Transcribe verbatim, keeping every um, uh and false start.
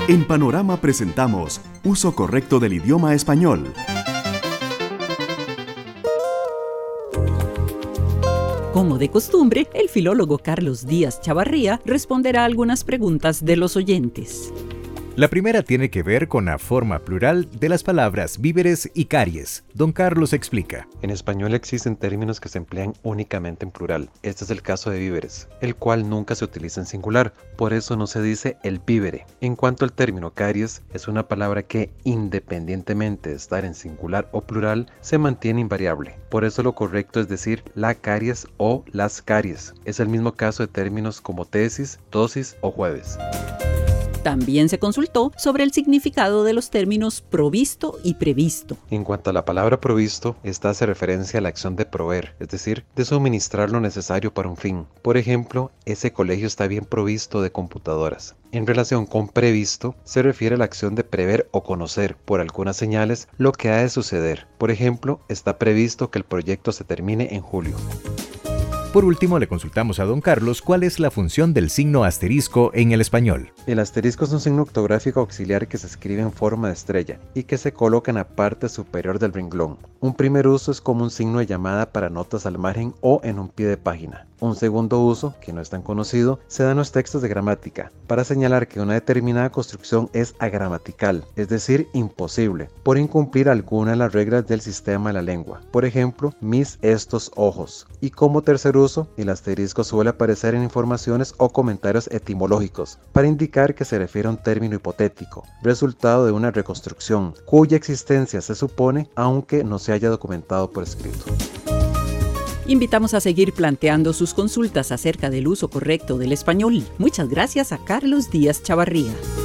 En Panorama presentamos Uso correcto del idioma español. Como de costumbre, el filólogo Carlos Díaz Chavarría responderá algunas preguntas de los oyentes. La primera tiene que ver con la forma plural de las palabras víveres y caries. Don Carlos explica. En español existen términos que se emplean únicamente en plural. Este es el caso de víveres, el cual nunca se utiliza en singular, por eso no se dice el vívere. En cuanto al término caries, es una palabra que, independientemente de estar en singular o plural, se mantiene invariable. Por eso lo correcto es decir la caries o las caries. Es el mismo caso de términos como tesis, dosis o jueves. También se consultó sobre el significado de los términos provisto y previsto. En cuanto a la palabra provisto, esta hace referencia a la acción de proveer, es decir, de suministrar lo necesario para un fin. Por ejemplo, ese colegio está bien provisto de computadoras. En relación con previsto, se refiere a la acción de prever o conocer por algunas señales lo que ha de suceder. Por ejemplo, está previsto que el proyecto se termine en julio. Por último, le consultamos a don Carlos cuál es la función del signo asterisco en el español. El asterisco es un signo octográfico auxiliar que se escribe en forma de estrella y que se coloca en la parte superior del renglón. Un primer uso es como un signo de llamada para notas al margen o en un pie de página. Un segundo uso, que no es tan conocido, se da en los textos de gramática, para señalar que una determinada construcción es agramatical, es decir, imposible, por incumplir alguna de las reglas del sistema de la lengua. Por ejemplo, mis estos ojos. Y como tercer uso, el asterisco suele aparecer en informaciones o comentarios etimológicos, para indicar que se refiere a un término hipotético, resultado de una reconstrucción, cuya existencia se supone, aunque no se haya documentado por escrito. Invitamos a seguir planteando sus consultas acerca del uso correcto del español. Muchas gracias a Carlos Díaz Chavarría.